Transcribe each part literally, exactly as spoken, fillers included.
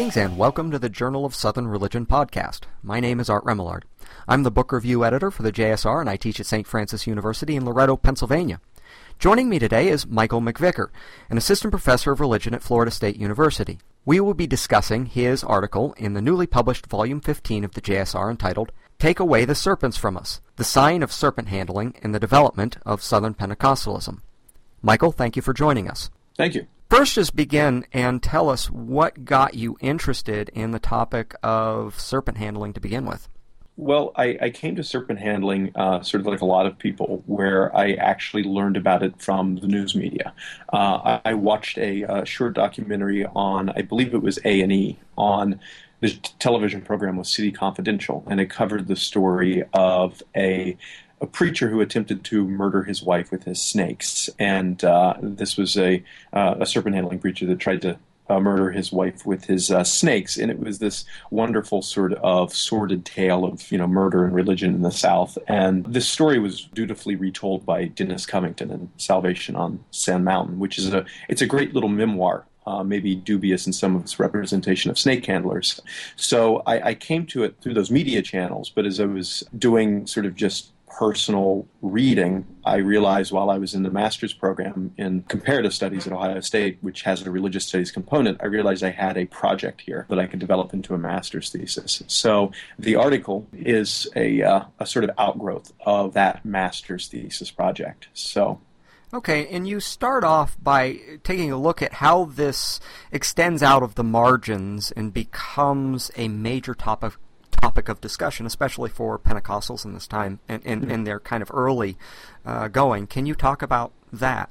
Greetings and welcome to the Journal of Southern Religion podcast. My name is Art Remillard. I'm the book review editor for the J S R and I teach at Saint Francis University in Loretto, Pennsylvania. Joining me today is Michael McVicker, an assistant professor of religion at Florida State University. We will be discussing his article in the newly published volume fifteen of the J S R entitled Take Away the Serpents from Us, the Sign of Serpent Handling in the Development of Southern Pentecostalism. Michael, thank you for joining us. Thank you. First, just begin and tell us what got you interested in the topic of serpent handling to begin with. Well, I, I came to serpent handling uh, sort of like a lot of people, where I actually learned about it from the news media. Uh, I, I watched a, a short documentary on, I believe it was A and E, on the television program was City Confidential, and it covered the story of a a preacher who attempted to murder his wife with his snakes. And uh, this was a, uh, a serpent handling preacher that tried to uh, murder his wife with his uh, snakes. And it was this wonderful sort of sordid tale of, you know, murder and religion in the South. And this story was dutifully retold by Dennis Covington in Salvation on Sand Mountain, which is a, it's a great little memoir. Uh, maybe dubious in some of its representation of snake handlers. So I, I came to it through those media channels, but as I was doing sort of just personal reading, I realized while I was in the master's program in comparative studies at Ohio State, which has a religious studies component, I realized I had a project here that I could develop into a master's thesis. So the article is a, uh, a sort of outgrowth of that master's thesis project. So. Okay, and you start off by taking a look at how this extends out of the margins and becomes a major topic topic of discussion, especially for Pentecostals in this time and in, in, in their kind of early uh, going. Can you talk about that?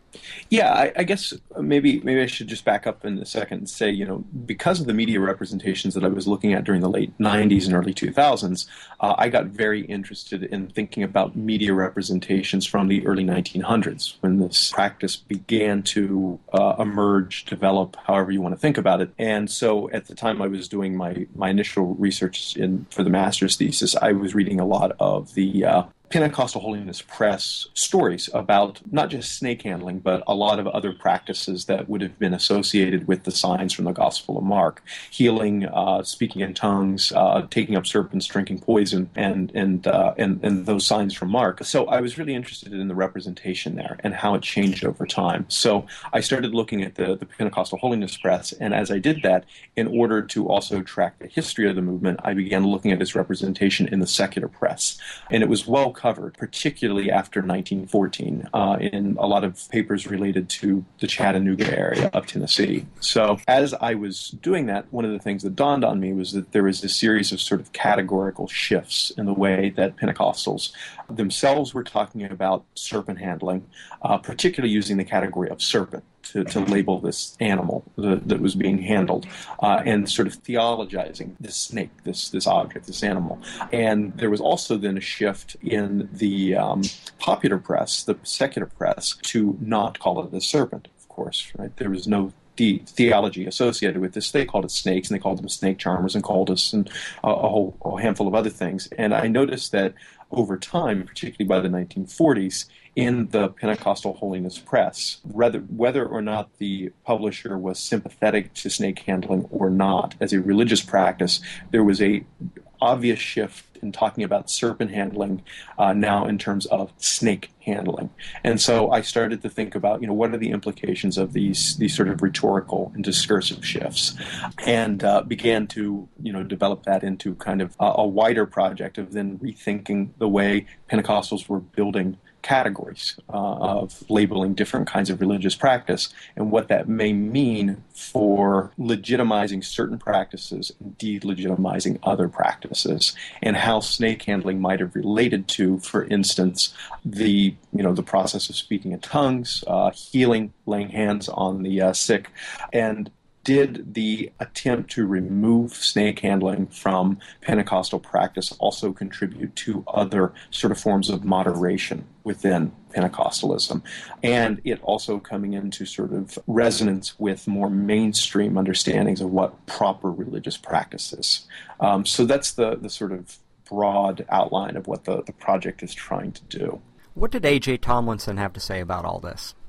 Yeah, I, I guess maybe maybe I should just back up in a second and say, you know, because of the media representations that I was looking at during the late nineties and early two thousands, uh, I got very interested in thinking about media representations from the early nineteen hundreds, when this practice began to uh, emerge, develop, however you want to think about it. And so at the time I was doing my, my initial research in for the master's thesis, I was reading a lot of the uh, Pentecostal Holiness Press stories about not just snake handling, but a lot of other practices that would have been associated with the signs from the Gospel of Mark: healing, uh, speaking in tongues, uh, taking up serpents, drinking poison, and and, uh, and and those signs from Mark. So I was really interested in the representation there and how it changed over time. So I started looking at the, the Pentecostal Holiness Press, and as I did that, in order to also track the history of the movement, I began looking at its representation in the secular press. And it was well covered, particularly after nineteen fourteen, uh, in a lot of papers related to the Chattanooga area of Tennessee. So as I was doing that, one of the things that dawned on me was that there was a series of sort of categorical shifts in the way that Pentecostals themselves were talking about serpent handling, uh, particularly using the category of serpent to, to label this animal that, that was being handled, uh, and sort of theologizing this snake, this this object, this animal. And there was also then a shift in the um, popular press, the secular press, to not call it a serpent, of course, right? There was no The theology associated with this. They called it snakes, and they called them snake charmers and cultists and a, a whole a handful of other things. And I noticed that over time, particularly by the nineteen forties, in the Pentecostal Holiness Press, whether, whether or not the publisher was sympathetic to snake handling or not as a religious practice, there was a obvious shift in talking about serpent handling uh, now in terms of snake handling. And so I started to think about, you know, what are the implications of these these sort of rhetorical and discursive shifts, and uh, began to, you know, develop that into kind of a, a wider project of then rethinking the way Pentecostals were building categories uh, of labeling different kinds of religious practice and what that may mean for legitimizing certain practices and delegitimizing other practices, and how snake handling might have related to, for instance, the you know the process of speaking in tongues, uh, healing, laying hands on the uh, sick, and did the attempt to remove snake handling from Pentecostal practice also contribute to other sort of forms of moderation within Pentecostalism, and it also coming into sort of resonance with more mainstream understandings of what proper religious practice is. Um, so that's the, the sort of broad outline of what the, the project is trying to do. What did A J Tomlinson have to say about all this?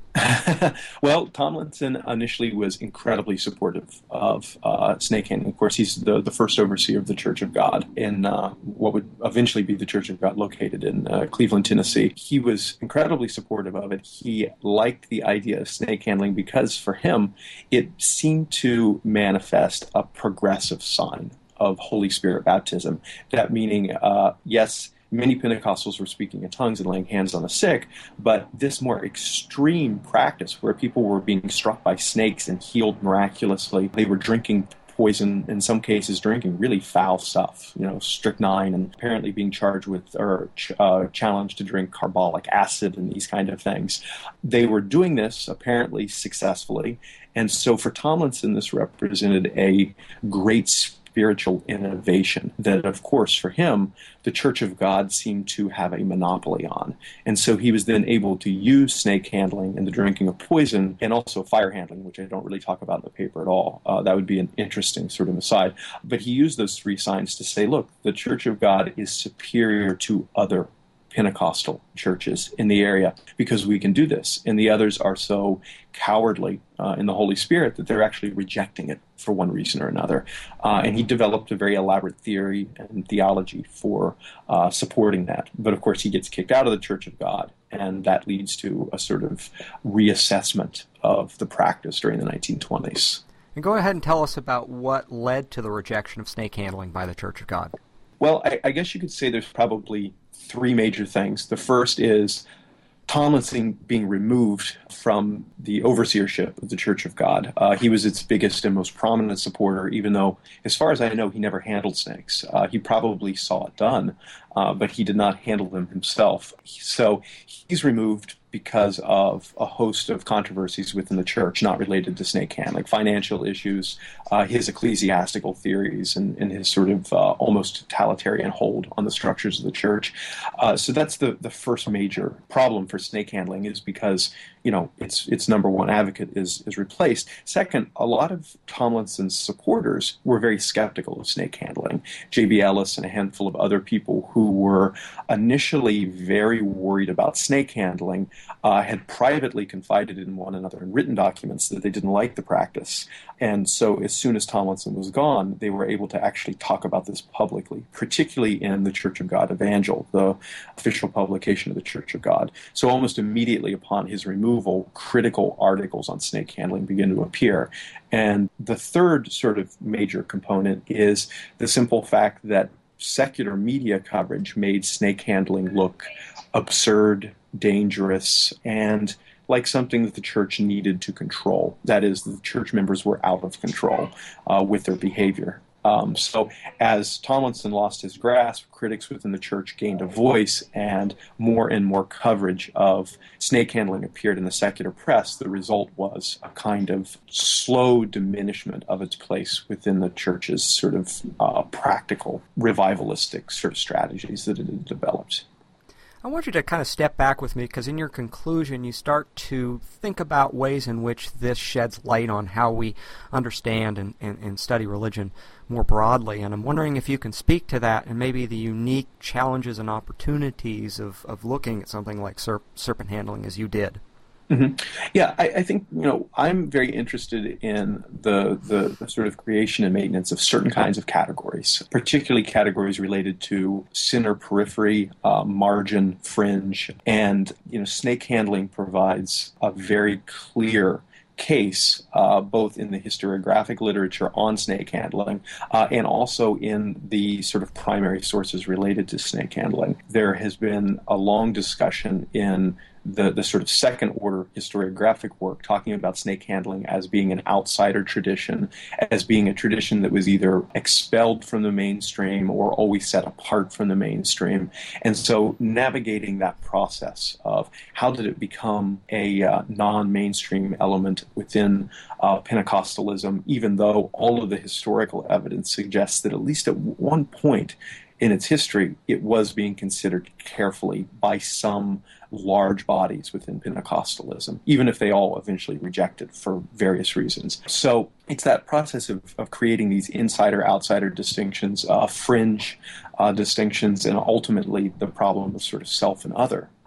Well, Tomlinson initially was incredibly supportive of uh, snake handling. Of course, he's the, the first overseer of the Church of God in uh, what would eventually be the Church of God located in uh, Cleveland, Tennessee. He was incredibly supportive of it. He liked the idea of snake handling because for him, it seemed to manifest a progressive sign of Holy Spirit baptism. That meaning, uh, yes, many Pentecostals were speaking in tongues and laying hands on the sick, but this more extreme practice where people were being struck by snakes and healed miraculously, they were drinking poison, in some cases drinking really foul stuff, you know, strychnine, and apparently being charged with or uh, challenged to drink carbolic acid and these kind of things. They were doing this apparently successfully, and so for Tomlinson, this represented a great spiritual innovation that, of course, for him, the Church of God seemed to have a monopoly on. And so he was then able to use snake handling and the drinking of poison and also fire handling, which I don't really talk about in the paper at all. Uh, that would be an interesting sort of aside. But he used those three signs to say, look, the Church of God is superior to other Pentecostal churches in the area because we can do this. And the others are so cowardly uh, in the Holy Spirit that they're actually rejecting it for one reason or another. Uh, and he developed a very elaborate theory and theology for uh, supporting that. But of course, he gets kicked out of the Church of God, and that leads to a sort of reassessment of the practice during the nineteen twenties. And go ahead and tell us about what led to the rejection of snake handling by the Church of God. Well, I, I guess you could say there's probably three major things. The first is Tomlinson being removed from the overseership of the Church of God. Uh, he was its biggest and most prominent supporter, even though, as far as I know, he never handled snakes. Uh, he probably saw it done, uh, but he did not handle them himself. So he's removed because of a host of controversies within the church not related to snake handling, financial issues, uh, his ecclesiastical theories, and, and his sort of uh, almost totalitarian hold on the structures of the church. Uh, so that's the, the first major problem for snake handling, is because, you know, its its number one advocate is is replaced. Second, a lot of Tomlinson's supporters were very skeptical of snake handling. J B. Ellis and a handful of other people who were initially very worried about snake handling uh, had privately confided in one another in written documents that they didn't like the practice. And so as soon as Tomlinson was gone, they were able to actually talk about this publicly, particularly in the Church of God Evangel, the official publication of the Church of God. So almost immediately upon his removal, critical articles on snake handling began to appear. And the third sort of major component is the simple fact that secular media coverage made snake handling look absurd, dangerous, and like something that the church needed to control. That is, the church members were out of control uh, with their behavior. Um, so as Tomlinson lost his grasp, critics within the church gained a voice, and more and more coverage of snake handling appeared in the secular press. The result was a kind of slow diminishment of its place within the church's sort of uh, practical, revivalistic sort of strategies that it had developed. I want you to kind of step back with me, because in your conclusion you start to think about ways in which this sheds light on how we understand and, and, and study religion more broadly. And I'm wondering if you can speak to that and maybe the unique challenges and opportunities of, of looking at something like serp- serpent handling as you did. Mm-hmm. Yeah, I, I think, you know, I'm very interested in the, the the sort of creation and maintenance of certain kinds of categories, particularly categories related to center, periphery, uh, margin, fringe, and, you know, snake handling provides a very clear case, uh, both in the historiographic literature on snake handling uh, and also in the sort of primary sources related to snake handling. There has been a long discussion in the, the sort of second order historiographic work talking about snake handling as being an outsider tradition, as being a tradition that was either expelled from the mainstream or always set apart from the mainstream. And so navigating that process of how did it become a uh, non-mainstream element within uh, Pentecostalism, even though all of the historical evidence suggests that at least at one point in its history, it was being considered carefully by some large bodies within Pentecostalism, even if they all eventually rejected for various reasons. So it's that process of, of creating these insider-outsider distinctions, uh, fringe uh, distinctions, and ultimately the problem of sort of self and other.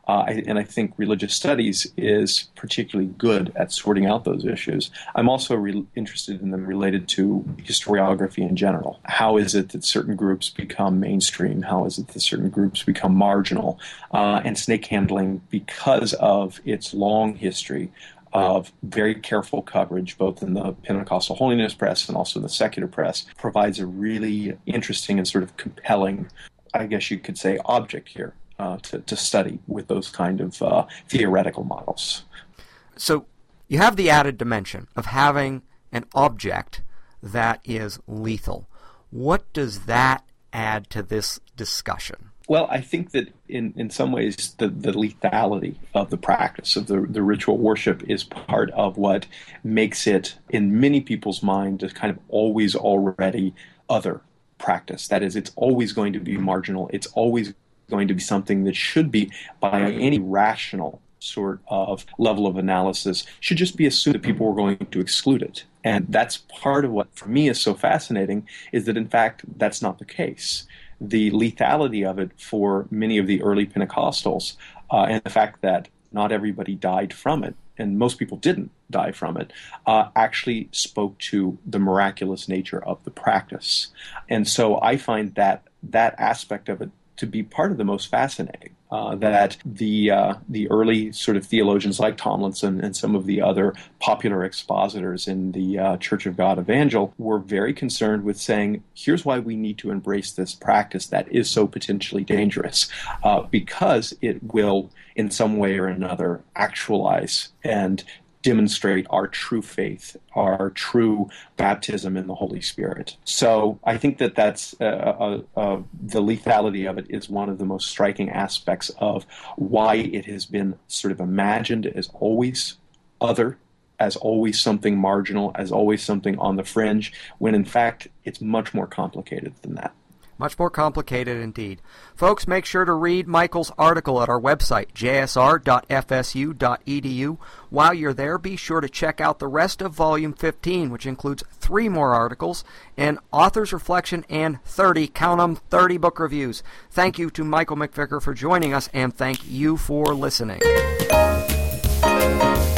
Uh, I, and I think religious studies is particularly good at sorting out those issues. I'm also re- interested in them related to historiography in general. How is it that certain groups become mainstream? How is it that certain groups become marginal? Uh, and snake handling, because of its long history of very careful coverage, both in the Pentecostal Holiness Press and also in the secular press, provides a really interesting and sort of compelling, I guess you could say, object here. Uh, to, to study with those kind of uh, theoretical models. So you have the added dimension of having an object that is lethal. What does that add to this discussion? Well, I think that in, in some ways the, the lethality of the practice of the, the ritual worship is part of what makes it, in many people's mind, a kind of always already other practice. That is, it's always going to be marginal. It's always going to be something that should be, by any rational sort of level of analysis, should just be assumed that people were going to exclude it. And that's part of what, for me, is so fascinating, is that, in fact, that's not the case. The lethality of it for many of the early Pentecostals, uh, and the fact that not everybody died from it, and most people didn't die from it, uh, actually spoke to the miraculous nature of the practice. And so I find that that aspect of it to be part of the most fascinating, uh, that the uh, the early sort of theologians like Tomlinson and some of the other popular expositors in the uh, Church of God Evangel were very concerned with saying, here's why we need to embrace this practice that is so potentially dangerous, uh, because it will, in some way or another, actualize and demonstrate our true faith, our true baptism in the Holy Spirit. So I think that that's uh, uh, uh, the lethality of it is one of the most striking aspects of why it has been sort of imagined as always other, as always something marginal, as always something on the fringe, when in fact it's much more complicated than that. Much more complicated indeed. Folks, make sure to read Michael's article at our website, j s r dot f s u dot e d u. While you're there, be sure to check out the rest of Volume fifteen, which includes three more articles, an author's reflection, and thirty, count 'em, thirty book reviews. Thank you to Michael McVicker for joining us, and thank you for listening.